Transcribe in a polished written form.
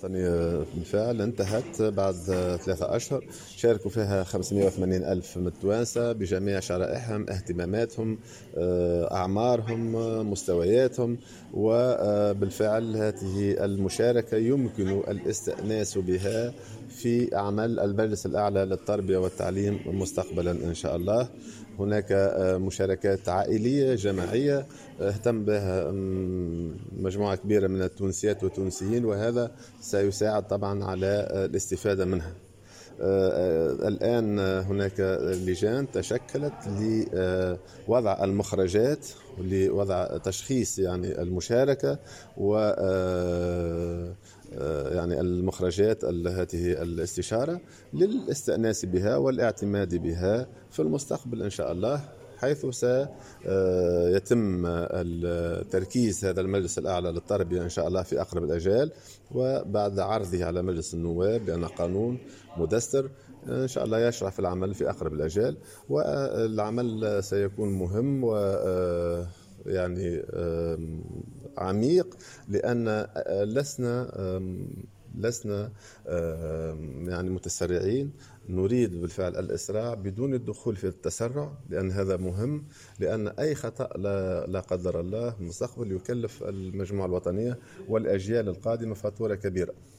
الوطنية بالفعل انتهت بعد 3 أشهر، شاركوا فيها 580 ألف من التوانسة بجميع شرائحهم، اهتماماتهم، أعمارهم، مستوياتهم. وبالفعل هذه المشاركة يمكن الاستئناس بها في أعمال المجلس الأعلى للتربية والتعليم مستقبلا إن شاء الله. هناك مشاركات عائلية جماعية اهتم بها مجموعة كبيرة من التونسيات والتونسيين، وهذا سيساعد طبعا على الاستفادة منها. الآن هناك لجان تشكلت لوضع المخرجات ولوضع تشخيص يعني المشاركة و يعني المخرجات هذه الاستشارة للاستئناس بها والاعتماد بها في المستقبل إن شاء الله، حيث سيتم تركيز هذا المجلس الأعلى للتربية إن شاء الله في أقرب الأجال، وبعد عرضه على مجلس النواب بأن قانون مدستر إن شاء الله يشرع في العمل في أقرب الأجال. والعمل سيكون مهم و يعني عميق، لأن لسنا يعني متسرعين، نريد بالفعل الإسراع بدون الدخول في التسرع، لأن هذا مهم، لأن أي خطأ لا قدر الله في المستقبل يكلف المجموعة الوطنية والأجيال القادمة فاتورة كبيرة.